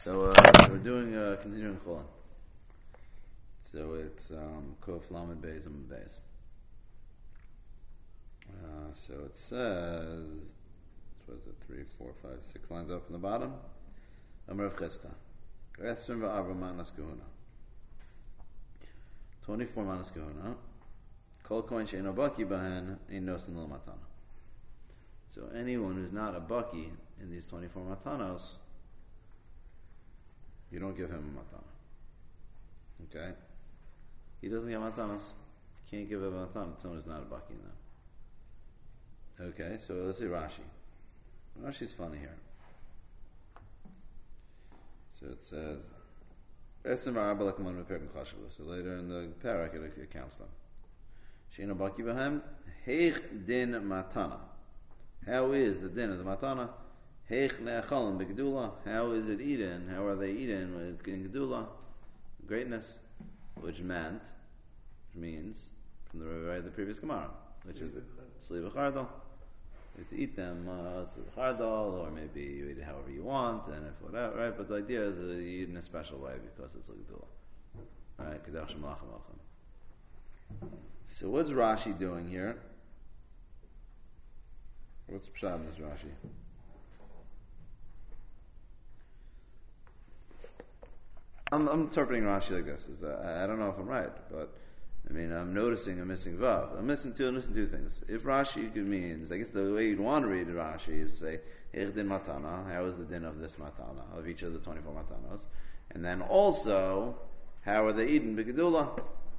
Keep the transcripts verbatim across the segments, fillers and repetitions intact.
So uh, we're doing uh, continuing Chulin. So it's um, Kof Lamed Beis and Beis. Uh, so it says, what is it? Three, four, five, six lines up from the bottom. Amar of Chesta. Esrim va'arba manas kahuna. Twenty-four manas kahuna. Kol kohen she'eno baki bahen ein nosin l'matana. So anyone who's not a baki in these twenty-four matanos, you don't give him a matana. Okay? He doesn't get matanos. You can't give him a matana to someone who's not a baki in them. Okay, so let's see Rashi. Rashi's funny here. So it says, so later in the parak it, it counts them. She'eno baki b'hem, heich din matana. How is the din of the matana? Heich ne'achalim b'gedula. How is it eaten? How are they eaten with gedula? Greatness. Which meant, which means, from the right of the previous Gemara, which is the sleeve of chardal. You have to eat them uh, chardal, or maybe you eat it however you want, and if whatever, right? But the idea is that you eat in a special way because it's a gedula. Right? Kedash malachim malachim. So what's Rashi doing here? What's pshat in this Rashi? I'm, I'm interpreting Rashi like this. Is that, I don't know if I'm right, but I mean, I'm noticing a missing vav. I'm missing two, I'm missing two things. If Rashi means, I guess the way you'd want to read Rashi is to say, Eich din matana, how is the din of this matana, of each of the twenty-four matanos? And then also, how are they eaten b'gedula?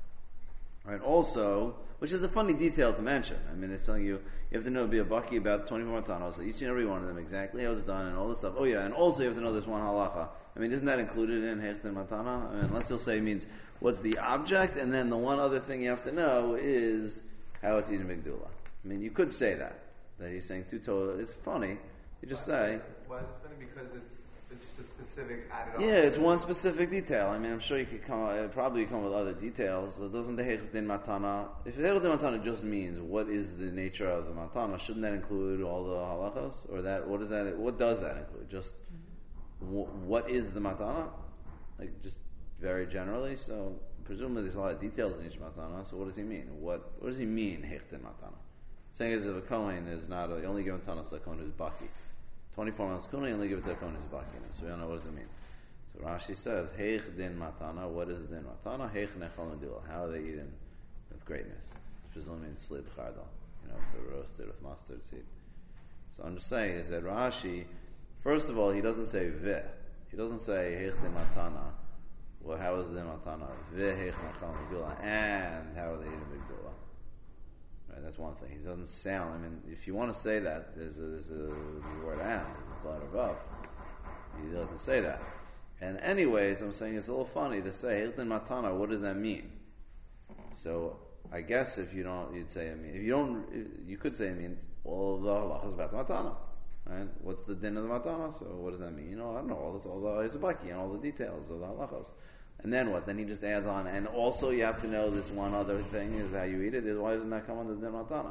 Right, also, which is a funny detail to mention. I mean, it's telling you, you have to know, be a baki about twenty-four matanos, so each and every one of them, exactly how it's done, and all this stuff. Oh yeah, and also you have to know this one halacha. I mean, isn't that included in Heich din matana? I mean, unless he'll say it means, what's the object, and then the one other thing you have to know is how it's eaten b'gedula. I mean, you could say that, that he's saying two total. It's funny. You just why, say. Why is it funny? Because it's it's just a specific added on. Yeah, it's one specific detail. I mean, I'm sure you could come, uh, probably come with other details. So doesn't the Heich din matana, if the Heich din matana just means what is the nature of the matana, shouldn't that include all the halachos? Or that, what is that, what does that include? Just, w- what is the matana? Like, just very generally, so presumably there's a lot of details in each matana. So what does he mean? What what does he mean? Heich din matana. Saying as if a kohen is not a, you only give a tanas to a kohen who's baki. Twenty-four months kohen, you only give it to a kohen who's baki. So we don't know what does it mean. So Rashi says heich din matana. What is the din matana? Heich nechal medula. How are they eaten with greatness? Which presumably means slib chardal. You know, if they're roasted with mustard seed. So I'm just saying is that Rashi, first of all, he doesn't say veh. He doesn't say heich din matana. Well, how is the matana? V'heich nechal medula, and how are they eating b'gedula? Right, that's one thing. He doesn't sound. I mean, if you want to say that, there's a, there's a the word and, there's a letter above. He doesn't say that. And anyways, I'm saying it's a little funny to say heich din matana. What does that mean? So I guess if you don't, you'd say. I mean, if you don't, you could say it means well, the halacha is about the matana. Right? What's the din of the matana? So what does that mean? You know, I don't know. All this, all the Izabaki and all the details of the halachos. And then what? Then he just adds on, and also you have to know this one other thing is how you eat it. Is why doesn't that come under the din matana?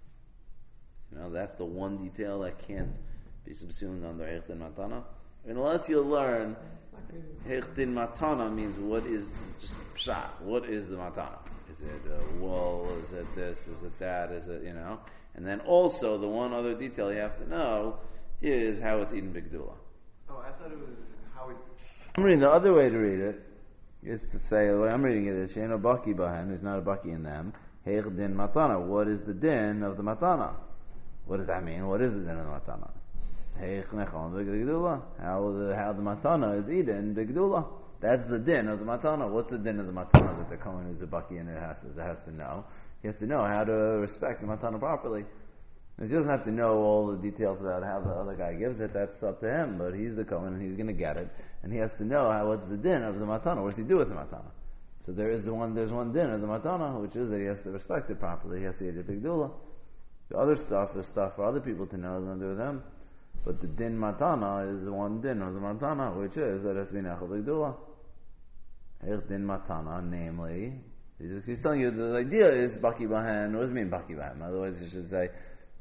You know, that's the one detail that can't be subsumed under Heich din matana. Unless you learn Heich din matana means what is just pshat. What is the matana? Is it a wool? Is it this? Is it that? Is it, you know? And then also, the one other detail you have to know is how it's eaten b'gedula. Oh, I thought it was how it's... I'm reading the other way to read it, is to say, the way I'm reading it is, she'eno baki bahen, there's not a baki in them, heich din matana. What is the din of the matana? What does that mean? What is the din of the matana? Heich nechal b'gedula. How the, how the matana is eaten b'gedula. That's the din of the matana. What's the din of the matana that the kohen who's a baki in it has to, has to know? He has to know how to respect the matana properly. He doesn't have to know all the details about how the other guy gives it. That's up to him. But he's the kohen and he's going to get it, and he has to know how what's the din of the matana. What does he do with the matana? So there is one. There's one din of the matana, which is that he has to respect it properly. He has to eat a b'gedula. The other stuff is stuff for other people to know. Nothing to do with them. But the din matana is the one din of the matana, which is that it has to be nechal b'gedula. Heich din matana, namely. He's telling you the idea is baki bahan. What does it mean baki bahan? Otherwise, you should say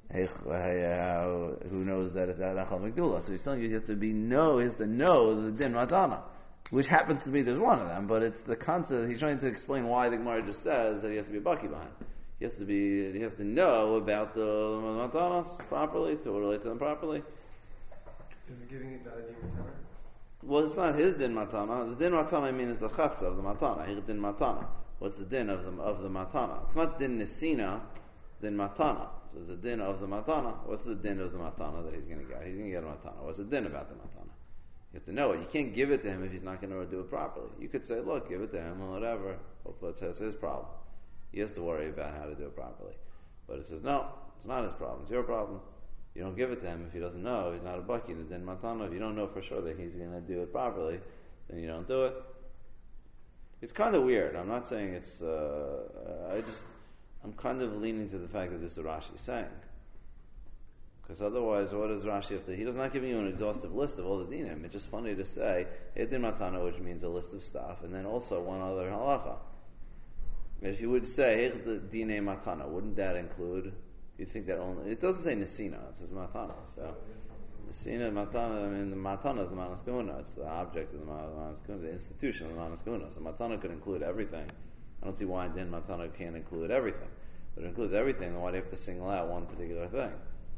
Who knows that it's Arachal Megdula? So he's telling you he has to be know, he has to know the din matana, which happens to be there's one of them, but it's the concept. He's trying to explain why the Gemara just says that he has to be a baki behind. He has to be, he has to know about the matanas properly to relate to them properly. Is it giving it not a din matana? Well, it's not his din matana. The din matana I mean is the chafza of the matana. His din matana. What's the din of the of the matana? It's not din nisina. It's din matana. So it's a din of the matana. What's the din of the matana that he's going to get? He's going to get a matana. What's the din about the matana? You have to know it. You can't give it to him if he's not going to do it properly. You could say, look, give it to him or whatever. Hopefully that's his problem. He has to worry about how to do it properly. But it says, no, it's not his problem. It's your problem. You don't give it to him if he doesn't know. He's not a baki. The din matana. If you don't know for sure that he's going to do it properly, then you don't do it. It's kind of weird. I'm not saying it's. Uh, I just. I'm kind of leaning to the fact that this is what Rashi is saying. Because otherwise, what does Rashi have to? He does not give you an exhaustive list of all the dinim. It's just funny to say hey din matana, which means a list of stuff, and then also one other halacha. If you would say hey the dine matana, wouldn't that include? You'd think that only. It doesn't say nesina. It says matana. So nesina matana. I mean the matana is the manas kuna. It's the object of the manas kuna, the institution of the manas kuna. So matana could include everything. I don't see why din matana can't include everything. But it includes everything, then why do you have to single out one particular thing?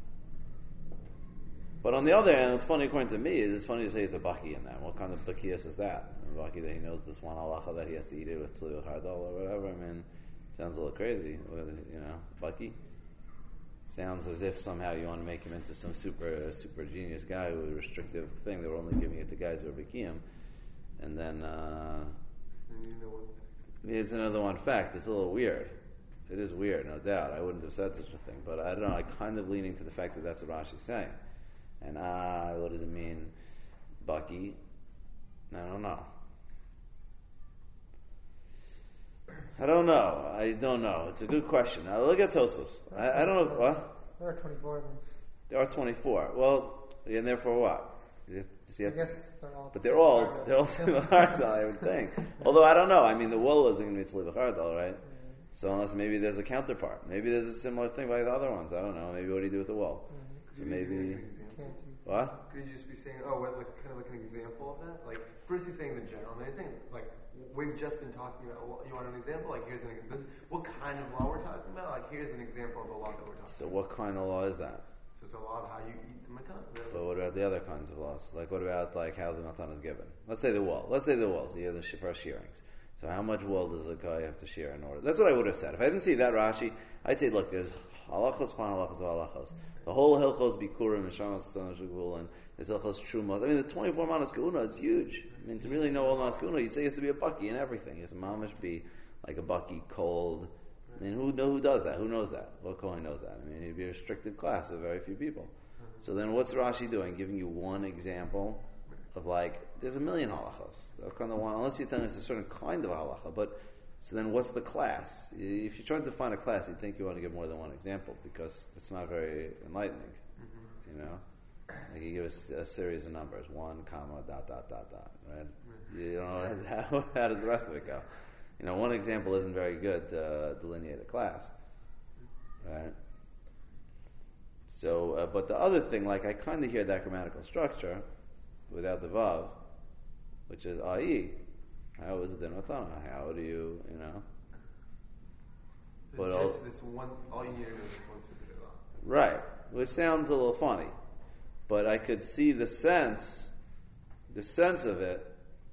But on the other hand, what's funny according to me is it's funny to say it's a baki in that. What kind of bakias is that? A baki that he knows this one halacha that he has to eat it with tzli chardal or whatever. I mean, sounds a little crazy. You know, baki sounds as if somehow you want to make him into some super super genius guy with a restrictive thing. They were only giving it to guys who are bikiyim, and then uh, And you know what? it's another one fact. It's a little weird. It is weird, no doubt. I wouldn't have said such a thing, but I don't know. I'm kind of leaning to the fact that that's what Rashi's saying. And ah, uh, what does it mean, Bucky? I don't know. I don't know. I don't know. It's a good question. Now look at Tosos. I, I don't know what. There are twenty-four of them. There are twenty-four. Well, and therefore what? I guess they're all. But they're all they're all tzli I would think. Although I don't know. I mean, the wool isn't going to be tzli v'chardal, right? Mm-hmm. So unless maybe there's a counterpart, maybe there's a similar thing by the other ones. I don't know. Maybe what do you do with the wool? Mm-hmm. So maybe what? Could you just be saying, oh, what, like kind of like an example of that? Like first he's saying the general, and then he's saying like we've just been talking about. Well, you want an example? Like here's an this, what kind of law we're talking about? Like here's an example of the law that we're talking. So about. what kind of law is that? So it's a law of how you eat the matan. But what about the other kinds of laws? Like what about like how the matan is given? Let's say the wool. Let's say the wool. So you have the first shearings. So how much wool does a guy have to shear in order? That's what I would have said. If I didn't see that Rashi, I'd say, look, there's halachos, pan halachos, halachos. The whole hilchos bikurim, mishamas, shagul, and there's hilchos trumos. I mean, the twenty-four manas kuna is huge. I mean, to really know all manas kuna, you'd say he has to be a bucky and everything. He has to mamish be like a bucky, cold. I mean, who know who does that? Who knows that? What Kohen knows that? I mean, it'd be a restricted class of very few people. So then what's Rashi doing? Giving you one example of like, there's a million halachas. Kind of one, unless you're telling us a certain kind of halacha. But so then what's the class? If you're trying to find a class, you'd think you want to give more than one example because it's not very enlightening. Mm-hmm. You know? Like you give us a, a series of numbers, one, comma, dot, dot, dot, dot, right? Mm-hmm. You know, how, how does the rest of it go? You know, one example isn't very good to uh, delineate a class, right? So, uh, but the other thing, like I kind of hear that grammatical structure without the vav, which is ai. How is it din matana? How do you, you know? But but just all, this one, all you need to know is one specific law. right, which sounds a little funny, but I could see the sense, the sense of it.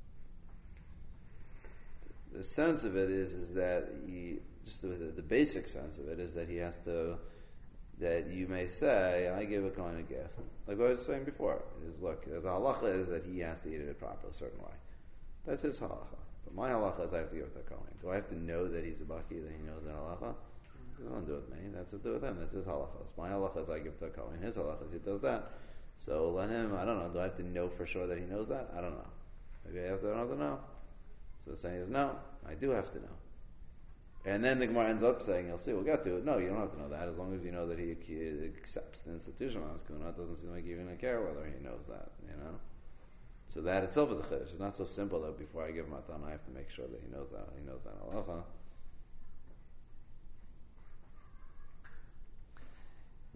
The sense of it is is that he just the, the basic sense of it is that he has to. That you may say, I give a Kohen a gift. Like what I was saying before, is look, as a halacha is that he has to eat it a proper, a certain way. That's his halacha. But my halacha is I have to give it to a Kohen. Do I have to know that he's a baki, that he knows that halacha? It doesn't do with me. That's to do with him. That's his halacha. It's my halacha is I give it to a Kohen. His halacha is he does that. So let him, I don't know, do I have to know for sure that he knows that? I don't know. Maybe I have to, I don't have to know. So the saying is, no, I do have to know. And then the Gemara ends up saying, you'll see, we'll get to it. No, you don't have to know that. As long as you know that he, he accepts the institution of Maskuna, it doesn't seem like you're going to care whether he knows that, you know? So that itself is a chiddush. It's not so simple that before I give him matan, I have to make sure that he knows that. He knows that halacha.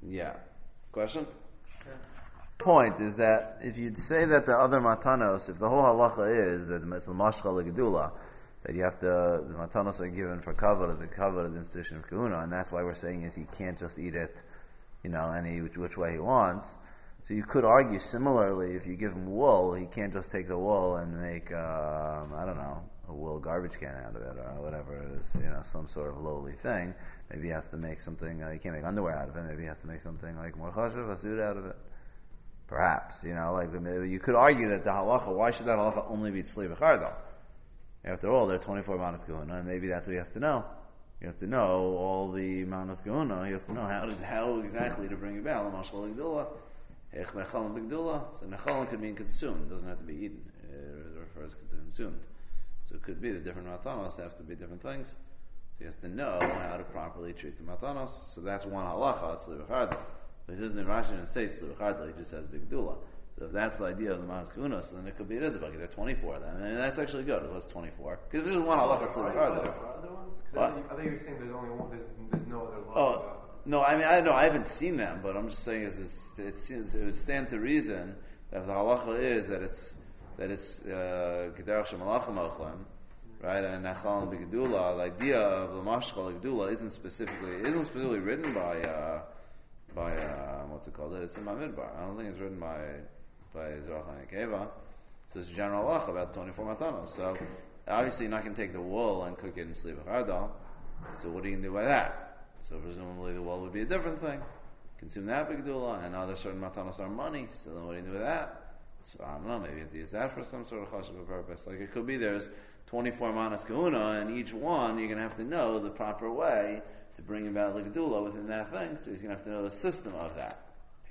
Yeah. Question? Yeah. Point is that if you'd say that the other matanos, if the whole halacha is that it's mashcha legedula, that you have to, the matanos are given for kavod, the kavod of the institution of kahuna, and that's why we're saying is he can't just eat it, you know, any which, which way he wants. So you could argue similarly, if you give him wool, he can't just take the wool and make, um, I don't know, a wool garbage can out of it or whatever it is, you know, some sort of lowly thing. Maybe he has to make something, uh, he can't make underwear out of it, maybe he has to make something like more chashuv, a suit out of it. Perhaps, you know, like maybe you could argue that the halacha, why should that halacha only be tzli v'chardal? After all, there are twenty-four manas gehuna, and maybe that's what he has to know. You have to know all the manas gehuna, he has to know how to, how exactly to bring about the mashal l'gdula. Ech mechalon b'gdula. So mechalon could mean consumed, it doesn't have to be eaten. It refers to consumed. So it could be the different matanos have to be different things. So he has to know how to properly treat the matanos. So that's one halacha, it's tzli v'chardal. But he doesn't, Rashi doesn't say tzli v'chardal, he just says b'gdula. So if that's the idea of the manas gehuna, so then it could be it is a bucket. There are twenty-four of them, and that's actually good. It was twenty-four because there's one halacha tzli v'chardal. I think you're saying there's only one. There's, there's no other law. Oh no, I mean I know I haven't seen them, but I'm just saying is it seems it would stand to reason that if the halacha is that it's that it's kederach shemalachim ochlem, right, and nachal b'gedula, the idea of the mashchal gedula isn't specifically isn't specifically written by uh, by uh, what's it called? It's in Bamidbar. I don't think it's written by by Zerach Keva. So it's a general halacha about twenty-four matanos. So obviously you're not going to take the wool and cook it in tzli v'chardal. So what are you going to do by that? So presumably the wool would be a different thing. Consume that b'gedula, and other certain matanos are money. So then what do you do with that? So I don't know. Maybe you have to use that for some sort of chashuv purpose. Like it could be there's twenty-four manas kahuna, and each one you're going to have to know the proper way to bring about the gedula within that thing. So he's going to have to know the system of that.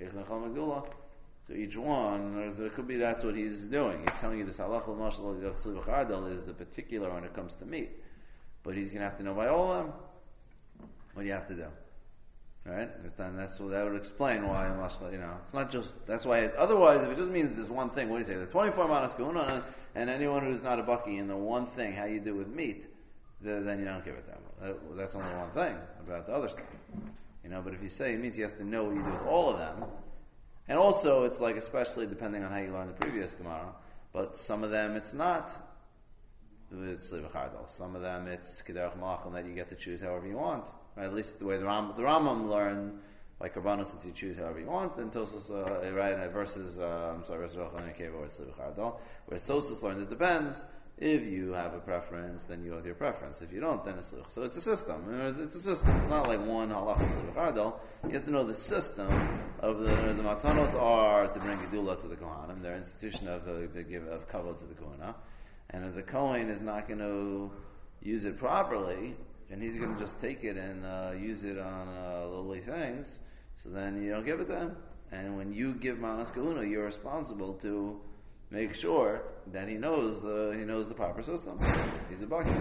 So each one, it could be that's what he's doing. He's telling you this halacha mashal of tzli v'chardal is the particular when it comes to meat. But he's going to have to know by all of them what do you have to do. Right? And that's so that would explain why mashal, you know, it's not just, that's why, it, otherwise if it just means this one thing, what do you say? The twenty-four manas kahuna, and anyone who's not a baki in the one thing, how you do with meat, then you don't give it them. That's only one thing about the other stuff. You know, but if you say it means you have to know what you do with all of them, and also it's like, especially depending on how you learn the previous Gemara, but some of them it's not it's tzli v'chardal. Some of them it's kederach malachim that you get to choose however you want. Right? At least the way the Ram, the Rambam learned, like Rabbanos, since you choose however you want, and Tosos, uh, right, versus, uh, I'm sorry, versus Rachel and Akeva, or tzli v'chardal. Whereas Tosos learned it depends. If you have a preference, then you go with your preference. If you don't, then it's tzli. So it's a system. It's a system. It's not like one halacha tzli v'chardal. You have to know the system of the, the matanos are to bring gedula to the kohanim. They're institution of uh, the give of kavod to the kohana. And if the kohen is not going to use it properly, and he's going to just take it and uh, use it on uh, lowly things, so then you don't give it to him. And when you give manas kahuna, you're responsible to make sure that he knows the he knows the proper system. He's a baki.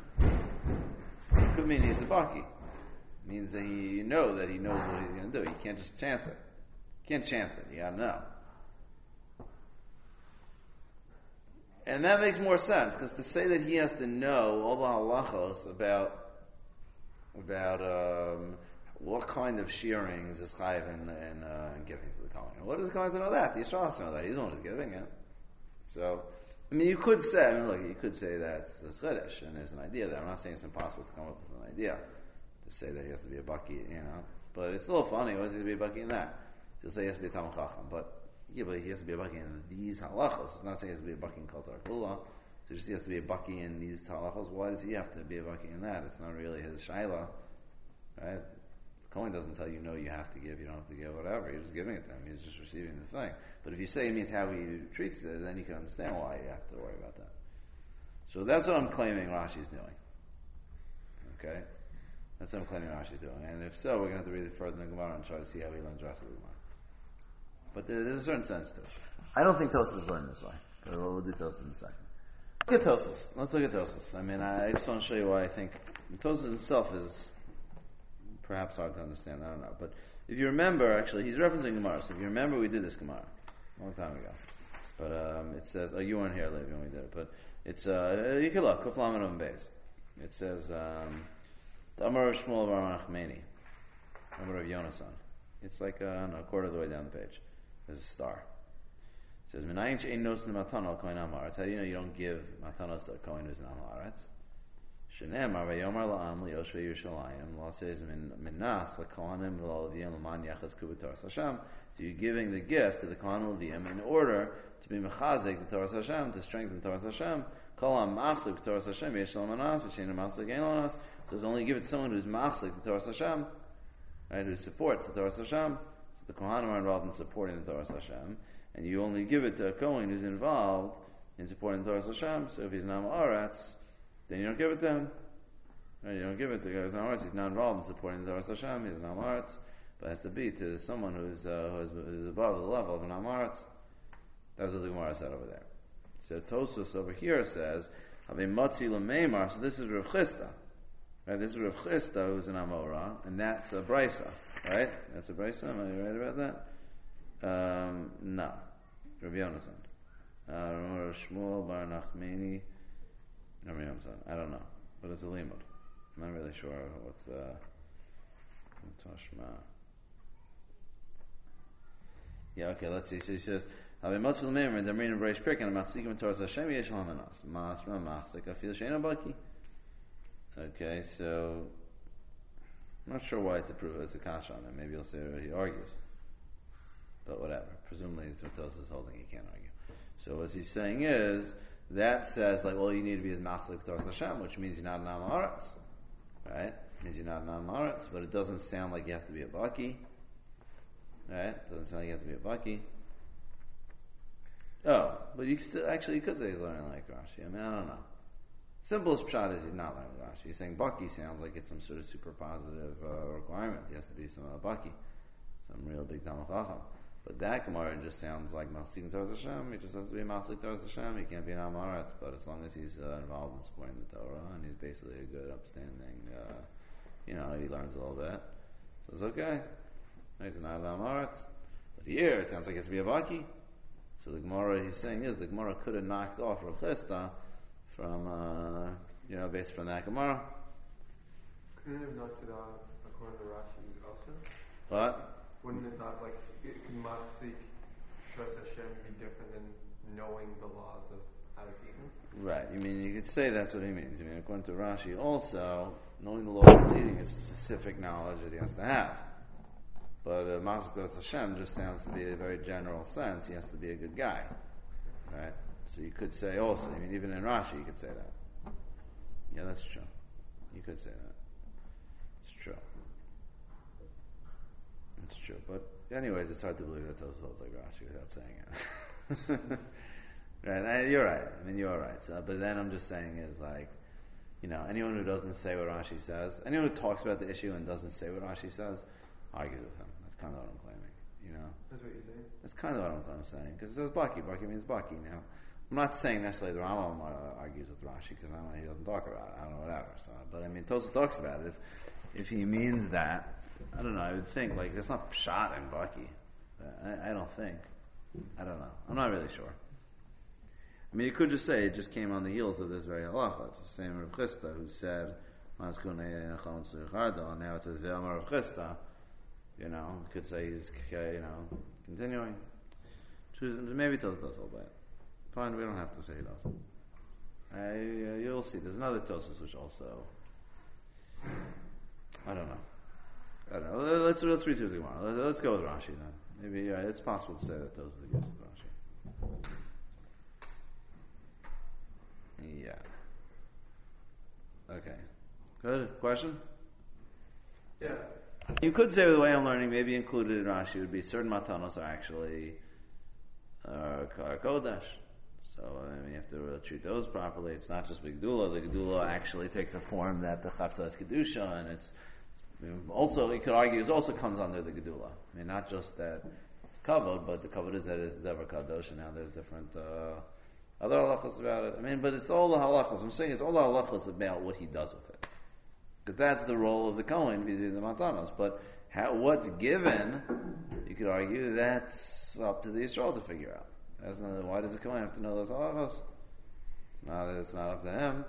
It could mean he's a baki. It means that he, you know that he knows what he's going to do. You can't just chance it. You can't chance it. You got to know. And that makes more sense, because to say that he has to know all the halachos about about um, what kind of shearings is chayiv in, in, uh, in giving to the kohen. What does the kohen know that? The Yisrael has to know that. He's the one who's giving it. So, I mean, you could say, I mean, look, you could say that's the chiddush, and there's an idea there. I'm not saying it's impossible to come up with an idea to say that he has to be a baki, you know. But it's a little funny. Why does he have to be a baki in that? He'll say he has to be a talmid chacham, but yeah, but he has to be a baki in these halachos. It's not saying he has to be a baki in kol torah kula. So just he has to be a baki in these halachos. Why does he have to be a baki in that? It's not really his shaila, right? The kohen doesn't tell you no, you have to give, you don't have to give, whatever. You're just giving it to him. He's just receiving the thing. But if you say it means how he treats it, then you can understand why you have to worry about that. So that's what I'm claiming Rashi's doing. Okay, that's what I'm claiming Rashi's doing. And if so, we're going to have to read it further in the Gemara and try to see how he learns the rest of the Gemara. But there's a certain sense to it. I don't think Tosas learned this way. But we'll do Tosas in a second. Look at Tosas. Let's look at Tosas. I mean, I, I just want to show you why I think Tosas himself is perhaps hard to understand. I don't know. But if you remember, actually, he's referencing Gemara. So if you remember, we did this Gemara a long time ago. But um, it says, oh, you weren't here, Levi, when we did it. But it's, uh, you can look, Kuf Lamed Amud Beis. It says, um, the Amar of Shmuel Bar Nachmani, Amar of Yonasan. It's like uh, I don't know, a quarter of the way down the page. There's a star. It says, "Menayin she'ein nosin matana al kohen ha'aretz." How do you know you don't give matanos to a kohen who's an am haaretz? Shenemar vayomar la'am liyoshvei Yerushalayim. Law says, "Min minas lakohanim v'la'leviyim l'man yachaz kubatoras Hashem." So you're giving the gift to the kohen l'leviyim in order to be mechazik the Torah Hashem, to strengthen Torah Hashem. Kol ha'machzik Torah Hashem yesh lo manas v'shein ha'machzik ein lo manas. So it's only give it to someone who's machzik the Torah Hashem, right? Who supports the Torah Hashem. So the kohanim are involved in supporting the Torah Hashem, and you only give it to a kohen who's involved in supporting the Torah Hashem. So if he's nam haaretz, then you don't give it to him. Right? You don't give it to guys nam haaretz. He's not involved in supporting the Torah Hashem. He's nam haaretz, but it has to be to someone who's uh, who's, who's above the level of an nam haaretz. That's what the Gemara said over there. So Tosfos over here says, "Havei matzi l'meimar." So this is Rav Chisda. Right? This is Rav Chisda who's an Amora, and that's a Brisa. Right? That's a Brisa. Am I right about that? Um, no. Rav Yonasan. Uh, Shmuel Bar Nachmani. Rav Yonasan. I don't know. But it's a limud. I'm not really sure what's uh, Toshma. Yeah, okay, let's see. So he says, "Havei matzi l'meimar." And they're reading Reish Pirkin. And machzikim Torah Hashem yesh l'hamanas. Masma machzik afil she'eino baki. Okay, so I'm not sure why it's a proof. It's a kasha on it. Maybe you'll say he argues, but whatever. Presumably, Zotos is holding. He can't argue. So what he's saying is that says like, well, you need to be as machzik Torah Hashem, which means you're not an am haaretz, right? It means you're not an am haaretz, but it doesn't sound like you have to be a baki, right? It doesn't sound like you have to be a baki. Oh, but you could still, actually you could say he's learning like Rashi. I mean, I don't know. Simplest pshat is he's not learning Rashi. He's saying Baki sounds like it's some sort of super positive uh, requirement. He has to be some uh, Baki, some real big Talmid Chacham. But that Gemara just sounds like Masik Torah Hashem. He just has to be Masik Torah Hashem. He can't be an am haaretz, but as long as he's uh, involved in supporting the Torah and he's basically a good, upstanding, uh, you know, he learns a little bit, so it's okay. He's not an am haaretz. But here it sounds like it has to be a Baki. So the Gemara he's saying is the Gemara could have knocked off Rav Chisda from, uh, you know, based from that Gemara. Couldn't it have knocked it off according to Rashi also? What? Wouldn't it not, like, it could machzik Torah Hashem be different than knowing the laws of how it's eaten? Right. You mean, you could say that's what he means. I mean, according to Rashi, also, knowing the law of eating is specific knowledge that he has to have. But uh, machzik Torah Hashem just sounds to be a very general sense. He has to be a good guy. Right? So you could say also, I mean, even in Rashi, you could say that. Yeah, that's true. You could say that. It's true. It's true. But anyways, it's hard to believe that Tosfos holds like Rashi without saying it. Right? I, you're right. I mean, you're right. So, but then I'm just saying is like, you know, anyone who doesn't say what Rashi says, anyone who talks about the issue and doesn't say what Rashi says, argues with him. That's kind of what I'm claiming. You know? That's what you're saying? That's kind of what I'm, I'm saying. Because it says Baki. Baki means Baki. Now, I'm not saying necessarily the Rambam uh, argues with Rashi because I don't know, he doesn't talk about it. I don't know, whatever. So, but I mean, Tosfos talks about it. If, if he means that, I don't know, I would think, like, that's not Pshat in Baki. I, I don't think. I don't know. I'm not really sure. I mean, you could just say it just came on the heels of this very halacha. It's the same Rav Chisda who said, and now it says, Ve'amar Rav Chisda. You know, you could say he's, you know, continuing. Choose, maybe Tosfos does hold that. Fine, we don't have to say he does. I, uh, you'll see. There's another Tosfos which also, I don't know. I don't know. Let's let's read through the Gemara. Let's, let's go with Rashi then. Maybe yeah, it's possible to say that those are the gifts of Rashi. Yeah. Okay. Good question. Yeah. You could say the way I'm learning, maybe included in Rashi would be certain matanos are actually uh, kodesh. So I mean, you have to really treat those properly. It's not just big Gedula. The Gedula actually takes a form that the Chavta is kedusha, and it's also, you could argue, it also comes under the Gedula. I mean, not just that kavod, but the kavod is that it's Devar Kadosh, and now there's different uh, other halachos about it. I mean, but it's all the halachos. I'm saying it's all the halachos about what he does with it. Because that's the role of the Kohen, vis-a-vis the Matanos. But how, what's given, you could argue, that's up to the Yisrael to figure out. That's not, why does the Kohen have to know those halachos? It's not, it's not up to him.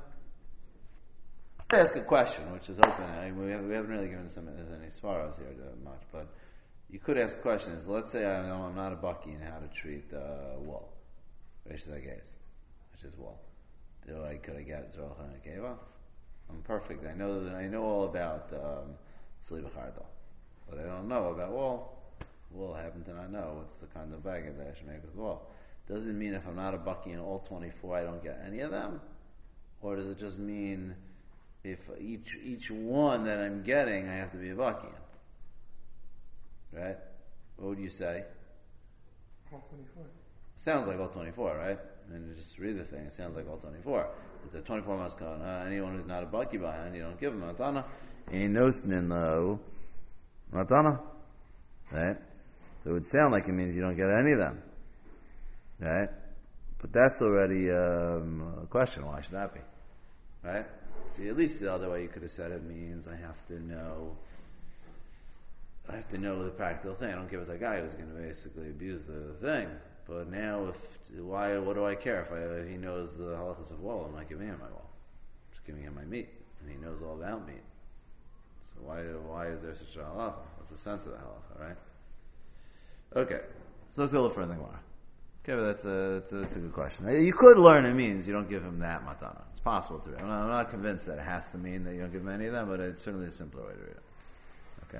I ask a question, which is open. I, we, have, we haven't really given some any svaros here much, but you could ask questions. Let's say I know I'm not a bucky in how to treat uh, wool, which is which is wool. Do I could I get Zrocha and Akeva? I'm perfect. I know that I know all about um, Sliba Chardal, but I don't know about wool. Wool, I happen to not know what's the kind of bag that I should make with wool. Doesn't mean if I'm not a bucky in all twenty-four, I don't get any of them, or does it just mean if each each one that I'm getting, I have to be a bucky in? Right? What would you say? all twenty-four. Sounds like all twenty-four, right? I mean, just read the thing. It sounds like all twenty-four. But the twenty-four must come. Uh, anyone who's not a bucky behind, you don't give him matana. Ain't no no matana, right? So it would sound like it means you don't get any of them, right? But that's already um, a question. Why should that be, right? See, at least the other way you could have said it means I have to know. I have to know the practical thing. I don't give it to a guy who's going to basically abuse the thing. But now, if why? What do I care if, I, if he knows the halachas of wool? I'm not giving him my wool. I'm just giving him my meat, and he knows all about meat. So why? Why is there such a halacha? What's the sense of the halacha, right? Okay, so let's go look for the Gemara. Okay, but that's a, that's a that's a good question. You could learn it means you don't give him that matana. It's possible to read. I'm not, I'm not convinced that it has to mean that you don't give him any of them, but it's certainly a simpler way to read it.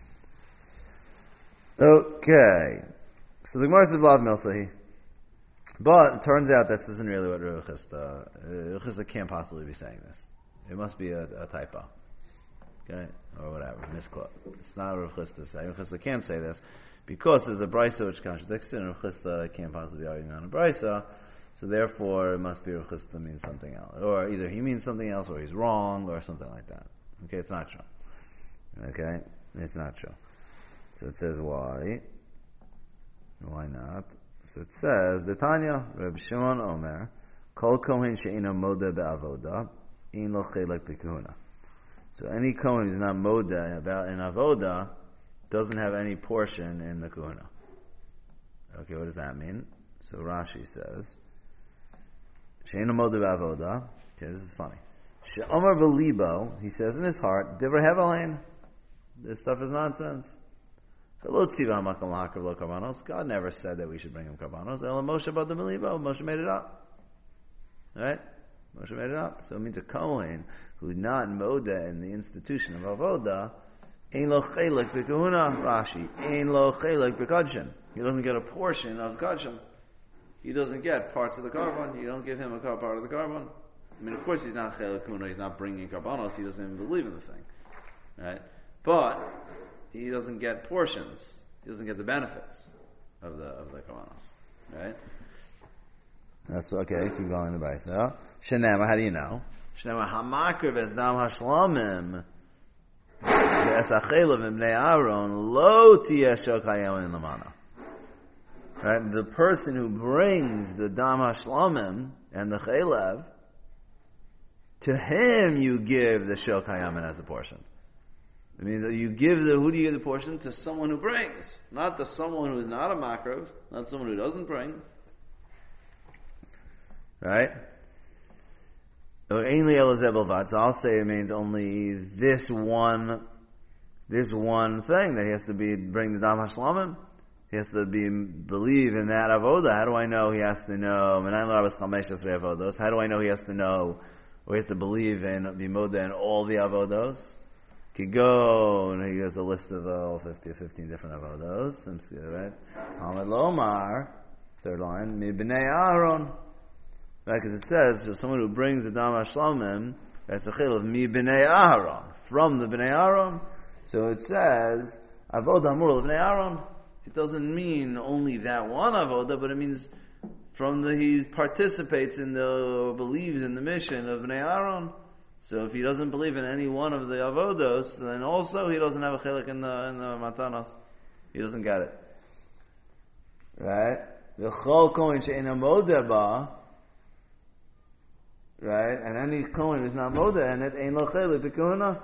Okay. Okay. So the Gemara says Lav Milsahi. But it turns out this isn't really what Rav Chisda, uh, Rav Chisda can't possibly be saying this. It must be a, a typo. Okay? Or whatever, misquote. It's not Rav Chisda saying. Rav Chisda can't say this because there's a brisa which contradicts it, and Rav Chisda can't possibly be arguing on a brisa, so therefore it must be Rav Chisda means something else. Or either he means something else, or he's wrong, or something like that. Okay, it's not true. Okay? It's not true. So it says why? Why not? So it says, the Tanya, Reb Shimon Omer, Kol Kohen she'ina moda be'avoda, in lo chelek b'kehuna. So any Kohen who's not moda about in avoda doesn't have any portion in the kahuna. Okay, what does that mean? So Rashi says, she'ina moda be'avoda. Okay, this is funny. She'omer b'libo, he says in his heart, divrei hevelain. This stuff is nonsense. God never said that we should bring him karbanos. Moshe bought the Melibo. Moshe made it up. Right? Moshe made it up. So it means a Kohen who's not moda in the institution of avoda, ein lo chelek b'kehuna, Rashi, ein lo chelek b'kadshin. He doesn't get a portion of kadshin. He doesn't get parts of the carbon. You don't give him a part of the carbon. I mean, of course, he's not chelek b'kehuna. He's not bringing karbanos. He doesn't even believe in the thing. Right? But he doesn't get portions. He doesn't get the benefits of the of the kavanos, right? That's okay. Keep going in the brisa. Shenema, how do you know? Shenema hamakriv es dam hashlamim es achelav ibnei Aaron lo tiyeh shokayam in lamana. Right, the person who brings the dam hashlamim and the chelav, to him you give the shokayamin as a portion. I mean, you give the, who do you give the portion? To someone who brings. Not to someone who is not a makrav, not someone who doesn't bring. Right? So I'll say it means only this one, this one thing, that he has to be, bring the Dam HaShlamim. He has to be, believe in that avoda. How do I know he has to know? How do I know he has to know, or he has to believe in, be moda in all the avodos? Could go, and he has a list of uh, all fifty or fifteen different avodos. Right? Talmud Lomar, third line, Mi b'nei Aaron. Right, because it says, so someone who brings the Dam HaShlamim, that's a chil of Mi b'nei Aaron, from the b'nei Aaron. So it says, Avoda Amur of b'nei Aaron. It doesn't mean only that one avoda, but it means from the, he participates in the, or believes in the mission of b'nei Aaron. So if he doesn't believe in any one of the avodos, then also he doesn't have a chelik in the in the matanos. He doesn't get it. Right? V'chol kohen she'ena moda ba. Right? And any kohen who's not moda in it, ein lo chelik b'kehuna.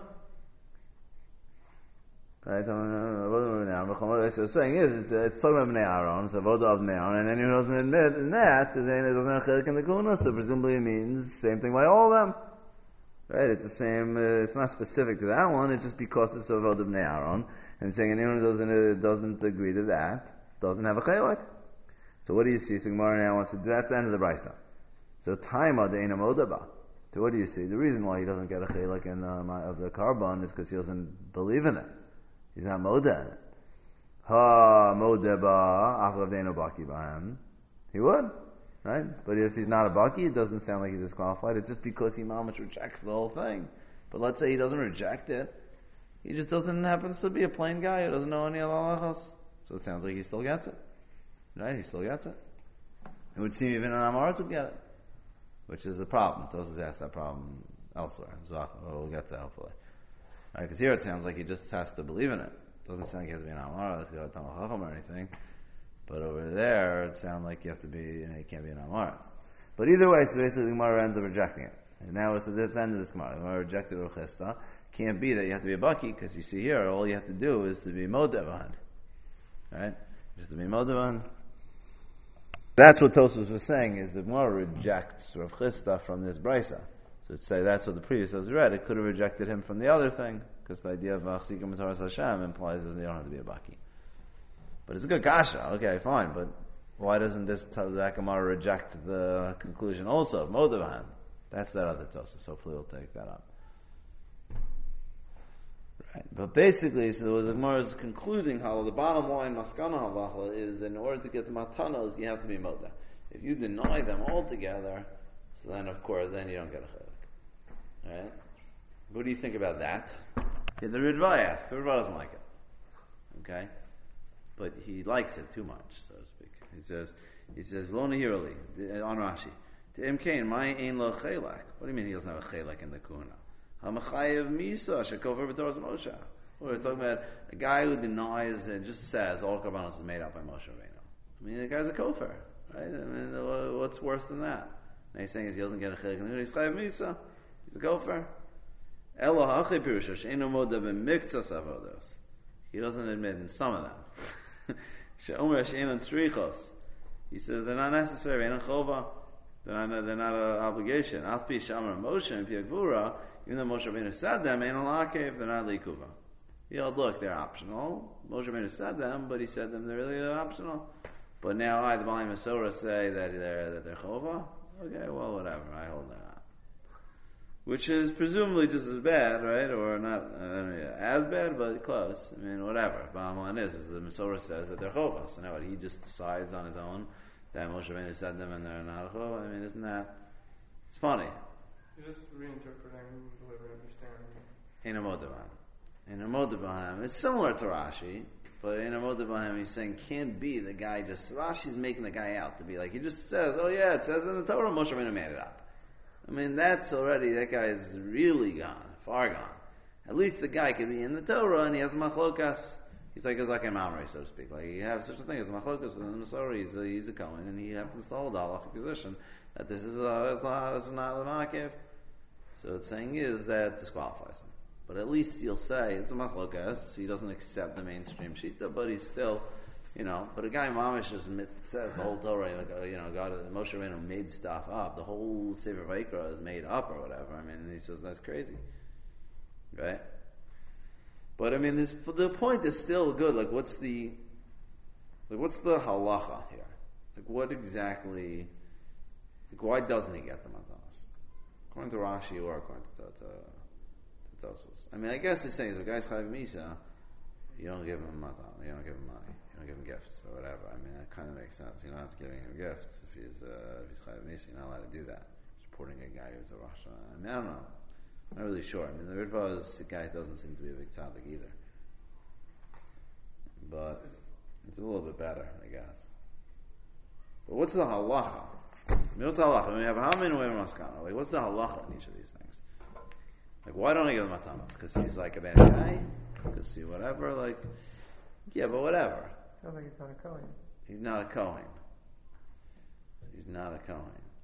Right? So the saying is, it's, it's talking about b'nei Aaron, it's avodah of b'nei Aaron, and anyone who doesn't admit in that, is saying it doesn't have chelik in the kahuna, so presumably it means same thing by all of them. Right, it's the same, uh, it's not specific to that one, it's just because it's Avodah B'nei Aaron. And saying anyone who doesn't, uh, doesn't agree to that doesn't have a chaylik. So what do you see? So Gemara now wants to do that's the end of the brisa. So taima de'ena modaba. So what do you see? The reason why he doesn't get a chaylik in the, of the carbon is because he doesn't believe in it. He's not moda in it. Ha modaba after de'ena baki b'hem. He would, right? But if he's not a baki, it doesn't sound like he's disqualified. It's just because he mamish rejects the whole thing. But let's say he doesn't reject it. He just doesn't happens to be a plain guy who doesn't know any of the halachos. So it sounds like he still gets it. Right? He still gets it. It would seem even an Amaris would get it. Which is the problem. Tosas asked that problem elsewhere. So we'll get to that hopefully. Right? Because here it sounds like he just has to believe in it. It doesn't sound like he has to be an Amaris, he has to Talmud Chacham or anything. But over there, it sounds like you have to be, you know, you can't be an Amaris. But either way, so basically the Gemara ends up rejecting it. And now it's at the end of this Gemara. The Gemara rejected Ruchesta. Can't be that you have to be a Baki, because you see here, all you have to do is to be Modevan. Right? Just to be Modevan. That's what Tosfos was saying, is the Gemara rejects Rav Chisda from this Brisa. So it'd say that's what the previous was read. It could have rejected him from the other thing, because the idea of Achzikim Mataras Hashem implies that you don't have to be a Baki. But it's a good kasha. Okay, fine. But why doesn't this that Gemara reject the conclusion also of Modevan? That's that other Tosfos. Hopefully we'll take that up. Right. But basically, so the Gemara is concluding how the bottom line, Maskana Halacha, is in order to get the Matanos, you have to be Moda. If you deny them altogether, so then of course, then you don't get a Chilek. Right? What do you think about that? Yeah, the Ritva asks. The Ritva doesn't like it. Okay? But he likes it too much, so to speak. He says, he says, Lo Nehirali, on Rashi, to Imkain, my ain lo Chilek. What do you mean he doesn't have a Chilek in the Kuna? Hamachayev Misa Shekover B'Torah Moshe. We're talking about a guy who denies and just says all Karbanos is made up by Moshe Rabbeinu. I mean, the guy's a kofar, right? I mean, what's worse than that? Now he's saying he doesn't get a chilek in the he's chayev Misa. He's a kofar. Elo ha'achei pirusha she'enu moda b'miktzas avodos. He doesn't admit in some of them. She'omer she'enu tzrichos. He says they're not necessary. They're not chova. They're not. They're not an obligation. Alpi shamar Moshe and Piagvura. Even though Moshe Rabbeinu said them, ain't alakev, they're not likuva. He held, look, they're optional. Moshe Rabbeinu said them, but he said them, they're really optional. But now I, the Bali Masora, say that they're, that they're chova. Okay, well, whatever, I hold they're not. Which is presumably just as bad, right? Or not uh, as bad, but close. I mean, whatever. Bottom line is, is the Masora says that they're chova. So now what, he just decides on his own that Moshe Rabbeinu said them and they're not chova? I mean, isn't that, it's funny. You're just reinterpreting the way we understand. In a Modavan. In a Modavan, it's similar to Rashi, but in a Modavan he's saying can't be the guy just, Rashi's making the guy out to be like, he just says, oh yeah, it says in the Torah, Moshe Rabbeinu made it up. I mean, that's already, that guy is really gone, far gone. At least the guy could be in the Torah and he has machlokas. He's like a Zaken Mamre, so to speak. Like, he has such a thing as a machlokas within the Masorah. He's a, he's a Kohen and he happens to hold the halachic position that this is a, it's not, it's not a Ma'akev. So it's saying is that disqualifies him. But at least you'll say, it's a machlokas, he doesn't accept the mainstream shita, but he's still, you know, but a guy mamish just says the whole Torah, like, you know, God, Moshe Rabbeinu made stuff up, the whole Sefer Vayikra is made up or whatever. I mean, he says that's crazy. Right? But I mean, this, the point is still good, like what's the, like what's the halacha here? Like what exactly, like why doesn't he get the matanos? According to Rashi or according to, to, to Tosfos. I mean, I guess he's saying, if a guy's chayav misa, you don't give him matan, you don't give him money, you don't give him gifts or whatever. I mean, that kind of makes sense. You're not giving him gifts if he's uh, if he's chayav misa. You're not allowed to do that. Supporting a guy who's a rasha. I mean, I don't know. I'm not really sure. I mean, the Ritva is the guy doesn't seem to be a big tzaddik either, but it's a little bit better, I guess. But what's the halacha? I mean, what's the halacha? I mean, we have how many way maskana? Like, what's the halacha in each of these things? Like, why don't I give him matanos? Because he's like a bad guy? Because he whatever? Like, yeah, but whatever. Sounds like he's not a Kohen. He's not a Kohen. He's not a Kohen.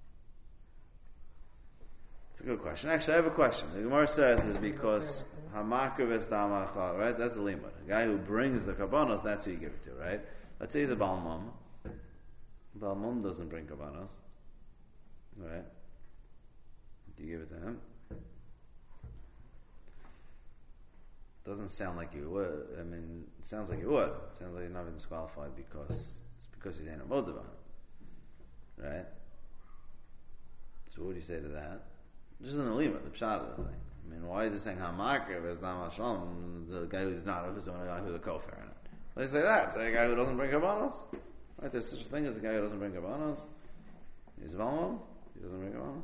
It's a good question. Actually, I have a question. The Gemara says is because hamakrav es damachal, right? That's the limud. A guy who brings the karbanos, that's who you give it to, right? Let's say he's a balmum. Balmum doesn't bring karbanos, right? Do you give it to him? Doesn't doesn't sound like you would. I mean, it sounds like you would. It sounds like you're not even disqualified because it's because he's ain't a motive on it, right? So what do you say to that? Just in the lima, the pshat of the thing. I mean, why is it saying hamakir as dam hashalom, the guy who's not, who's the only guy who's a kofar in it? Why do you say that? Say a guy who doesn't bring kabbanos, right? There's such a thing as a guy who doesn't bring kabbanos. He's valmon. He doesn't bring kabbanos.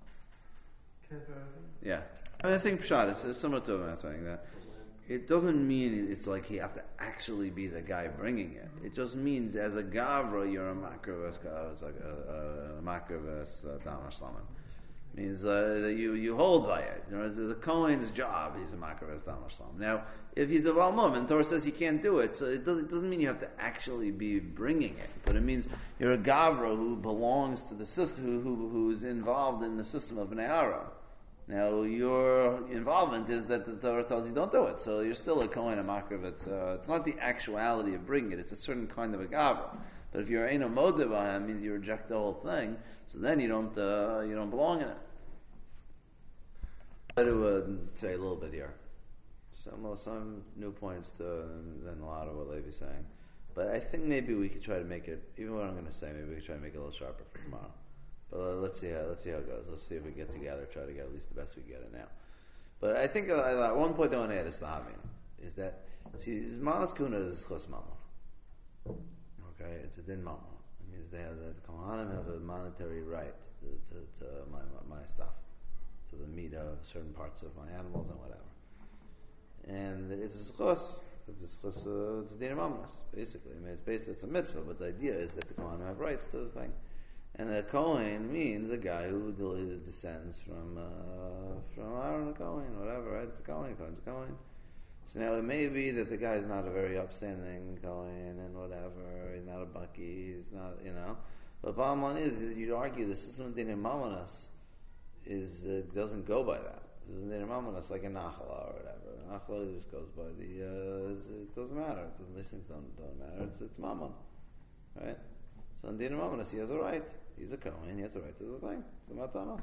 Yeah, I mean, I think pshat is, is similar to what I'm saying that it doesn't mean it's like you have to actually be the guy bringing it. It just means as a gavra you're a makrivas, it's like a, a makrivas dam hashlamin. Means uh, that you, you hold by it. You know, it's the Kohen's job. He's a makrivas dam hashlamin. Now, if he's a valmum, and Torah says he can't do it, so it doesn't, it doesn't mean you have to actually be bringing it, but it means you're a gavra who belongs to the system, who, who who's involved in the system of Bnei Ara. Now, your involvement is that the Torah tells you don't do it, so you're still a Kohen, a Makriv. It's, uh, it's not the actuality of bringing it, it's a certain kind of a gavra. But if you're Eino Modev on him, means you reject the whole thing, so then you don't uh, you don't belong in it. I'll try to uh, say a little bit here. Some, some new points to than, than a lot of what Levi's saying. But I think maybe we could try to make it, even what I'm going to say, maybe we could try to make it a little sharper for tomorrow. But uh, let's see how let's see how it goes. Let's see if we get together, try to get at least the best we can get it now. But I think uh, one point I want to add is the Havin, is that see, Manas Kuna is Chos Mamon. Okay, it's a din Mamon. It means they have the Kohanim have a monetary right to, to, to my, my my stuff, to the meat of certain parts of my animals and whatever. And it's a Chos. It's a Chos. Uh, it's a din Mamonas, basically. I mean, it's basically it's a mitzvah, but the idea is that the Kohanim have rights to the thing. And a Kohen means a guy who descends from uh, from Aaron a Kohen, whatever, right? It's a Kohen, Kohen's a Kohen. So now it may be that the guy's not a very upstanding Kohen and whatever, he's not a Bucky, he's not, you know. But bottom line is, you'd argue the system of Dinei Mamonas is, uh, doesn't go by that. The system of Dinei Mamonas like a Nachala or whatever. A Nachala just goes by the, uh, it doesn't matter. It doesn't, these things don't, don't matter. It's, it's Mammon, right? So in Dinei Mamonas, he has a right. He's a Kohen, he has a right to the thing. It's a Matanos.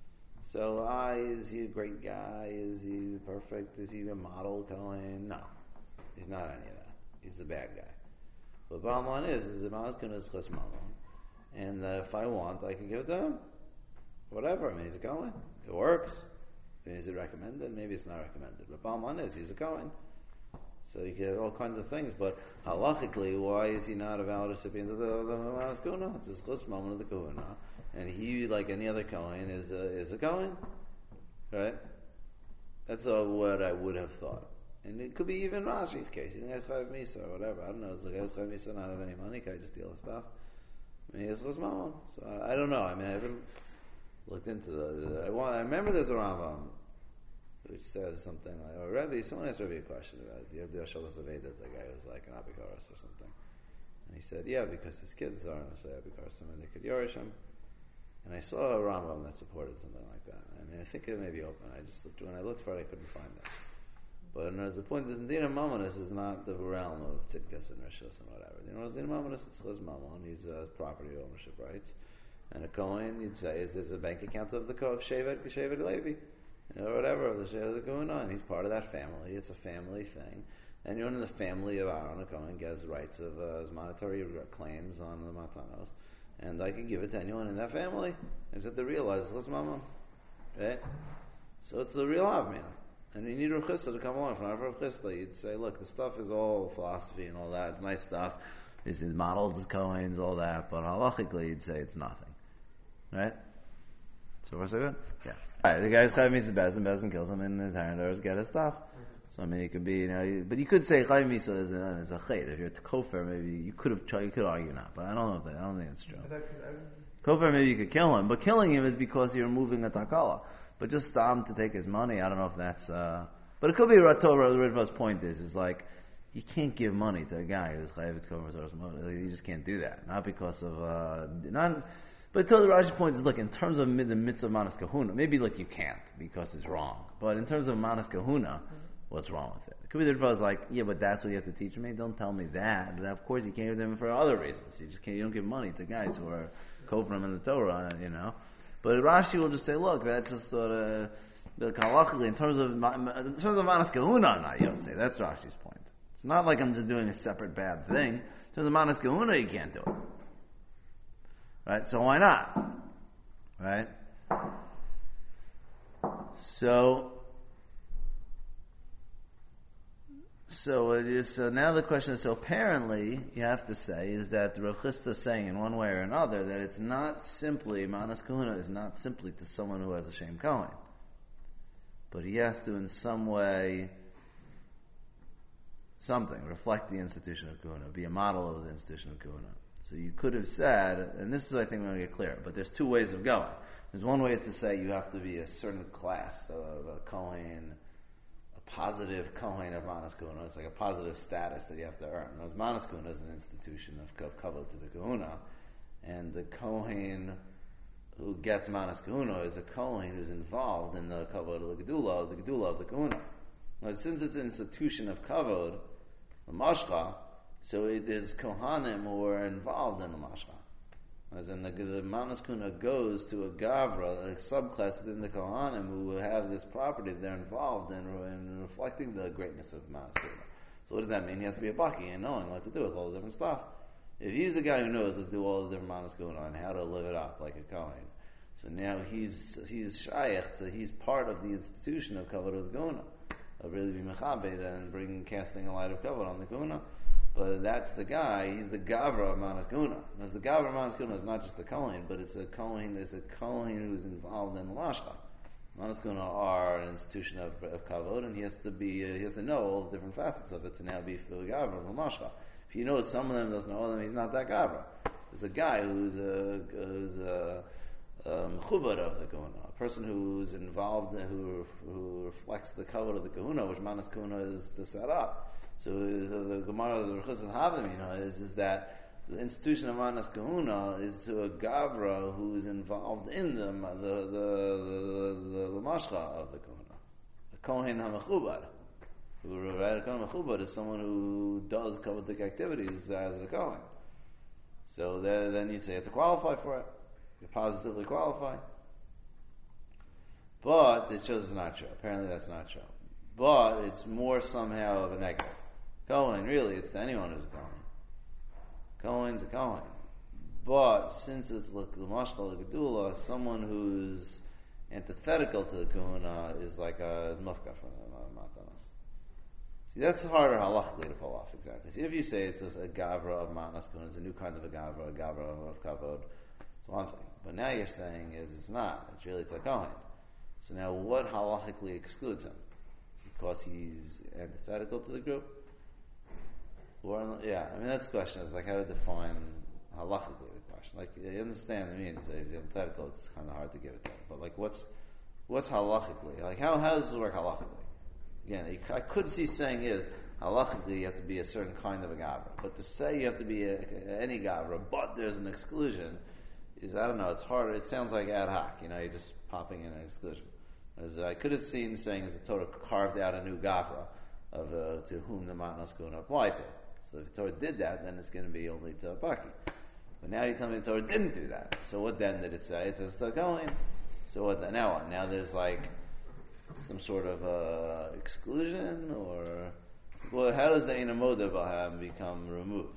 So, ah, is he a great guy? Is he perfect? Is he a model Kohen? No. He's not any of that. He's a bad guy. But bottom line is, is the Manas Kuna is Ches Mamon. And uh, if I want, I can give it to him. Whatever. I mean, he's a Kohen. It works. I mean, is it recommended? Maybe it's not recommended. But bottom line is, he's a Kohen. So you get all kinds of things, but halachically, why is he not a valid recipient of the, the Manas Kuna? It's his chus moment of the Kuna, and he, like any other Kohen, is a, is a Kohen, right? That's uh, what I would have thought, and it could be even Rashi's case. He has Chayav Misa or whatever. I don't know. It's like has Chayav Misa not have any money? Can I just steal his stuff? I mean, he has chus mamon. So I, I don't know. I mean, I haven't looked into the. the I want. I remember there's a Rambam which says something like, or Rebbe, someone asked Rebbe a question about it. Do you have the Ashalas Aveda, the guy who was like an Abikaras or something? And he said, yeah, because his kids are in a Abikaras, and they could Yorish him. And I saw a Rambam that supported something like that. I mean, I think it may be open. I just looked, when I looked for it, I couldn't find that. But as the point is, Dina Mamonis is not the realm of Tzidkas and Rishos and whatever. You know, Dina Mamonis, it's Chaz Mamon, he's uh, property ownership rights. And a Kohen, you'd say, is there's a bank account of the Kohen, of Shevet, Shevet Levi. You know, whatever, of the Shevet of the Kohen, and he's part of that family. It's a family thing. And you're in the family of Aaron, a Kohen gets rights of uh, his monetary claims on the Matanos. And I can give it to anyone in that family. I just have to realize, it's Mama. Right? So it's the real Avmina. And you need Rav Chisda to come along. From Rav Chisda, you'd say, look, the stuff is all philosophy and all that. It's nice stuff. It's models, it's Kohen's, all that. But halachically, you'd say it's nothing. Right? So far, so good? Yeah. All right, the guy's Chayav Misa Bezin, Bezin kills him, and his Harendars get his stuff. So I mean, it could be, you know, but you could say Chayav Misa is a, is a chayt. If you're at Kofar, maybe you could have tried, you could argue not, but I don't know if that, I don't think it's true. Kofar, maybe you could kill him, but killing him is because you're moving a takala. But just stop him to take his money, I don't know if that's, uh, but it could be Ratorah, the Ritva's point is, is like, you can't give money to a guy who's Chayav Kofar, you just can't do that. Not because of, uh, not, but to the Rashi's point is, look, in terms of the mitzvah of Manas Kahuna, maybe like you can't because it's wrong. But in terms of Manas Kahuna, what's wrong with it? It could be that Ritva is like, yeah, but that's what you have to teach me. Don't tell me that. But of course, you can't give them for other reasons. You just can't. You don't give money to guys who are kofrim in the Torah, you know. But Rashi will just say, look, that's just sort of, The halachically, in terms of in terms of manas kahuna, I'm not yotze. That's Rashi's point. It's not like I'm just doing a separate bad thing. In terms of manas kahuna, you can't do it. Right? So why not? Right? So, so it is. So now the question is. So apparently, you have to say is that the Rav Chisda is saying in one way or another that it's not simply manas kahuna is not simply to someone who has a shem kohen, but he has to in some way something reflect the institution of kahuna, be a model of the institution of kahuna. So you could have said, and this is I think we're going to get clear, but there's two ways of going. There's one way is to say you have to be a certain class of a kohen, a positive kohen of manas kahuna. It's like a positive status that you have to earn. Whereas manas kahuna is an institution of kavod to the kahuna, and the kohen who gets manas kahuna is a kohen who's involved in the kavod of the gedula, of the gedula of the kahuna. Now, since it's an institution of kavod, the mashcha, so it is kohanim who are involved in the mashcha. As in the, the manas kahuna goes to a gavra, a subclass within the kohanim who have this property they're involved in, in reflecting the greatness of manas kahuna. So what does that mean? He has to be a baki and knowing what to do with all the different stuff. If he's the guy who knows to do all the different manas kahuna and how to live it up like a kohen, so now he's he's shayach to, he's part of the institution of kavod of the kahuna, of really be mechabed and bringing casting a light of kavod on the kahuna. But that's the guy, he's the Gavra of Manas Kahuna. Because the Gavra of Manas Kahuna is not just a Kohen, but it's a Kohen, it's a Kohen who's involved in the Mashcha. Manas Kahuna are an institution of, of Kavod, and he has to be, uh, he has to know all the different facets of it to now be the Gavra of the Mashcha. If he knows some of them, doesn't know all of them, he's not that Gavra. There's a guy who's a, who's a, um, Chubad of the Kahuna, a person who's involved, in, who, who reflects the Kavod of the Kahuna, which Manas Kahuna is to set up. So, so the Gemara, the Rechus Havim, you know, is, is that the institution of Manas Kahuna is to a Gavra who is involved in the the the the, the, the Mashcha of the Kahuna, the Kohen HaMechubad. Who, right, a Kohen HaMechubad is someone who does Kavodic activities as a Kohen. So there, then you say you have to qualify for it. You positively qualify. But it shows it's not true. Apparently that's not true. But it's more somehow of a negative. Kohen, really, it's to anyone who's a Kohen. Kohen's a Kohen. But since it's like the Mashchal Gedula, someone who's antithetical to the Kahuna is like a Mufka from the Matanas. See, that's harder halachically to pull off exactly. See, if you say it's just a Gavra of Manas Kahuna, it's a new kind of a Gavra, a Gavra of Kavod, it's one thing. But now you're saying is it's not. It's really to a Kohen. So now what halachically excludes him? Because he's antithetical to the group? Or, yeah, I mean, that's the question. It's like how to define halachically the question. Like, you understand the means. If it's antithetical, it's kind of hard to give it to him. But, like, what's what's halachically? Like, how, how does it work halachically? Again, I could see saying is, halachically, you have to be a certain kind of a gavra. But to say you have to be a, any gavra, but there's an exclusion, is, I don't know, it's harder. It sounds like ad hoc. You know, you're just popping in an exclusion. As I could have seen saying as the Torah carved out a new gavra of uh, to whom the matnos is going to apply to. So if the Torah did that, then it's going to be only to a baki. But now you tell me the Torah didn't do that. So what then did it say? It says to a kohen. So what then? Now what? Now there's like some sort of uh, exclusion, or well, how does the inamoda baham become removed?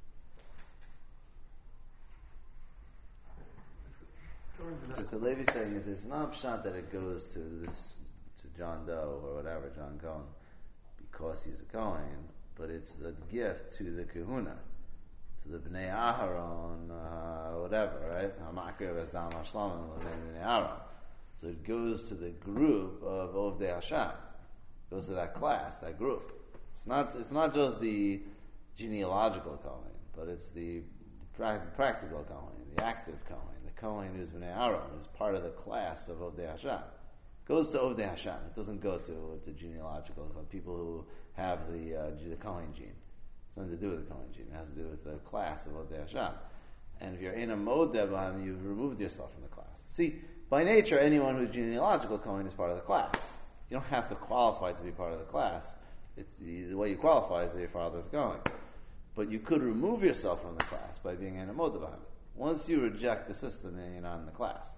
So, so Levi's saying is it's not a shot that it goes to this to John Doe or whatever, John Cohen, because he's a Kohen, but it's a gift to the Kahuna, to the Bnei Aharon, uh, whatever, right? Hamakir as Dam Hashlam and Bnei Aharon. So it goes to the group of Ovdei Hashem. It goes to that class, that group. It's not. It's not just the genealogical Kohen, but it's the practical Kohen, the active Kohen. Kohen who's Bnei Aaron, who's part of the class of Ovdei Hashem. It goes to Ovdei Hashem. It doesn't go to, to genealogical, people who have the, uh, the Kohen gene. It's nothing to do with the Kohen gene. It has to do with the class of Ovdei Hashem. And if you're in a modeh b'hem, you've removed yourself from the class. See, by nature, anyone who's genealogical Kohen is part of the class. You don't have to qualify to be part of the class. It's, the way you qualify is that your father's Kohen. But you could remove yourself from the class by being in a modeh b'hem. Once you reject the system, then you're not in the class.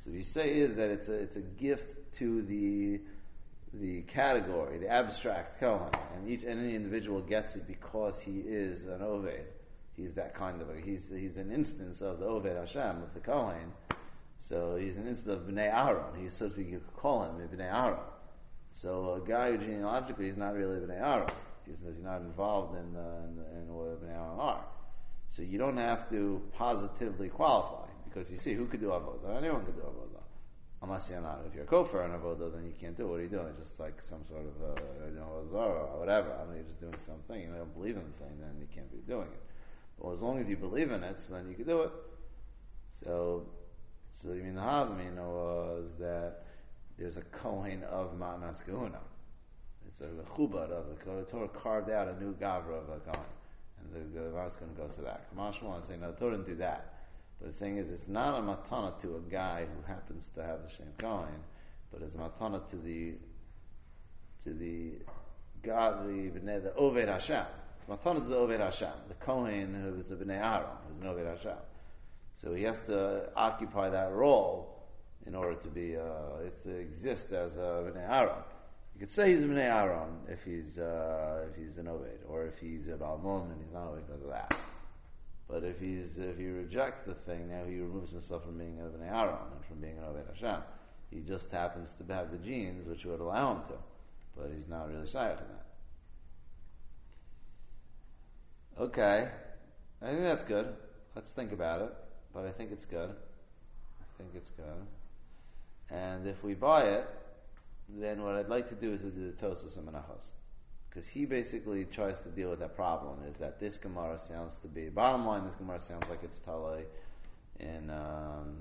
So what you say is that it's a it's a gift to the the category, the abstract Kohen, and each and any individual gets it because he is an Oved. He's that kind of a he's he's an instance of the Oved Hashem, of the Kohen. So he's an instance of Bnei Aaron. He's so to speak, you could call him Bnei Aaron. So a guy who genealogically is not really Bnei Aaron. He's, he's not involved in the, in, the, in what Bnei Aaron are. So you don't have to positively qualify, because you see, who could do Avodah? Anyone could do Avodah. Unless you're not, if you're a kofar in Avodah, then you can't do it. What are you doing? Just like some sort of, uh, you know, Zara or whatever. I mean, you're just doing something. You don't believe in the thing, then you can't be doing it. But as long as you believe in it, so then you can do it. So, so you mean the Havamina was that there's a Kohen of Ma'anas Gehuna. It's a chubad of the Torah. The Torah carved out a new Gavra of a Kohen. And the Gemara is going to go to that. Kamashma is saying, no, the Torah didn't do that. But it's saying is it's not a matana to a guy who happens to have the Shem Kohen, but it's a matana to the to the God, the Bnei, the Oved Hashem. It's matana to the Oved Hashem, the Kohen who is the Bnei Aaron, who's an Oved Hashem. So he has to occupy that role in order to be, uh, to exist as a Bnei Aaron. You could say he's a Bnei Aaron if he's uh, if he's an Oved, or if he's a Balmon and he's not Oved because of that. But if he's if he rejects the thing, now he removes himself from being a Bnei Aaron and from being an Oved Hashem. He just happens to have the genes which would allow him to, but he's not really shaykh in that. Okay, I think that's good. Let's think about it, but I think it's good. I think it's good. And if we buy it, then what I'd like to do is to do the Tosfos and Menachos. Because he basically tries to deal with that problem, is that this Gemara sounds to be, bottom line, this Gemara sounds like it's Talei in, um,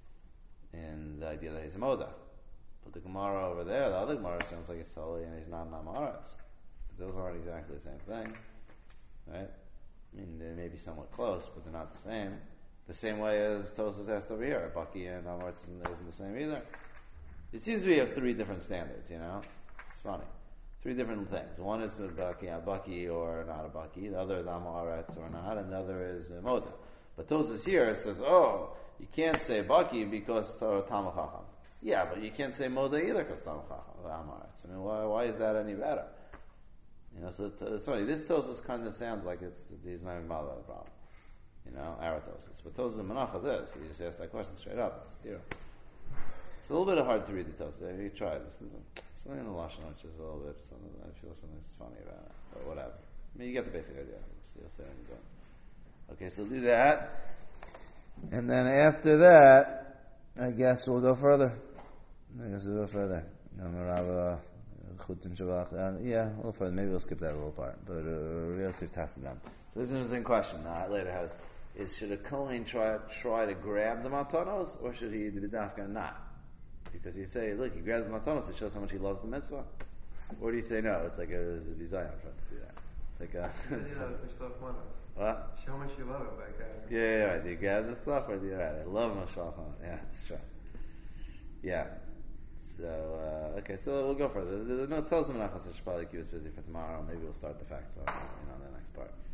in the idea that he's a Moda. But the Gemara over there, the other Gemara sounds like it's Talei and he's not Namaretz. Those aren't exactly the same thing. Right? I mean, they may be somewhat close, but they're not the same. The same way as Tosfos asked over here, Baki and Namaretz isn't, isn't the same either. It seems we have three different standards, you know? It's funny. Three different things. One is a Baki, a Baki or not a Baki. The other is Amaretz or not. And the other is Moda. But Tosfos here says, oh, you can't say Baki because Talmid Chacham. Yeah, but you can't say Moda either because Talmid Chacham or Amaretz. I mean, why, why is that any better? You know, so t- sorry, this Tosfos kind of sounds like it's he's not even bothered by the problem. You know, Aratosis. But Tosfos and Menachos is. He just asked that question straight up. It's zero. It's a little bit hard to read the Tosfos. Maybe you try this. Something in the Lashon, which is a little bit, something, I feel something's funny about it, but whatever. I mean, you get the basic idea. So you'll say when you go. Okay, so do that. And then after that, I guess we'll go further. I guess we'll go further. Uh, yeah, a little further. Maybe we'll skip that little part. But real uh, them. So this is an interesting question uh, later has, is should a Kohen try, try to grab the matanos, or should he be dafka not? Because you say, look, he grabs the matanos to show how much he loves the mitzvah. Or do you say, no, it's like a, a bizayah, I'm trying to do that. It's like a... what? Show how much you love it by grabbing. Yeah, yeah, right. Do you grab the stuff or do you, right, I love Mashal Chana. Yeah, it's true. Yeah. So, uh, okay, so we'll go further. There's no Tosfos and Menachos. I should probably keep us busy for tomorrow. Maybe we'll start the facts on, you know, the next part.